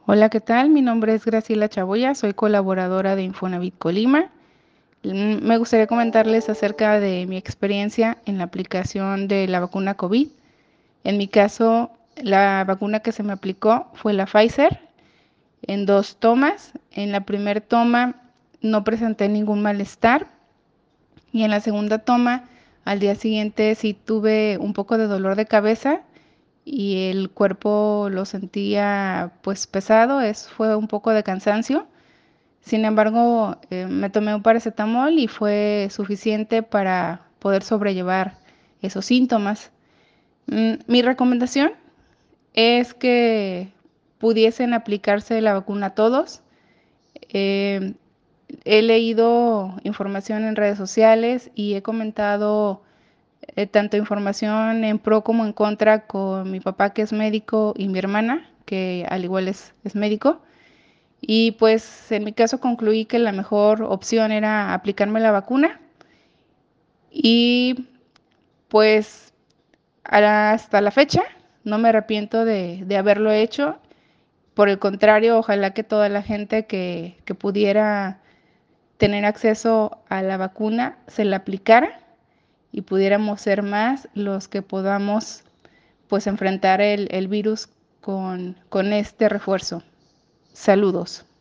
Hola, ¿qué tal? Mi nombre es Graciela Chaboya, soy colaboradora de Infonavit Colima. Me gustaría comentarles acerca de mi experiencia en la aplicación de la vacuna COVID. En mi caso, la vacuna que se me aplicó fue la Pfizer en 2 tomas. En la primera toma no presenté ningún malestar y en la segunda toma, al día siguiente sí tuve un poco de dolor de cabeza y el cuerpo lo sentía pues pesado, fue un poco de cansancio. Sin embargo, me tomé un paracetamol y fue suficiente para poder sobrellevar esos síntomas. Mi recomendación es que pudiesen aplicarse la vacuna a todos. Eh, He leído información en redes sociales y he comentado tanto información en pro como en contra con mi papá, que es médico, y mi hermana, que al igual es médico. Y pues en mi caso concluí que la mejor opción era aplicarme la vacuna y pues hasta la fecha no me arrepiento de haberlo hecho. Por el contrario, ojalá que toda la gente que pudiera tener acceso a la vacuna se la aplicara y pudiéramos ser más los que podamos pues enfrentar el virus con este refuerzo. Saludos.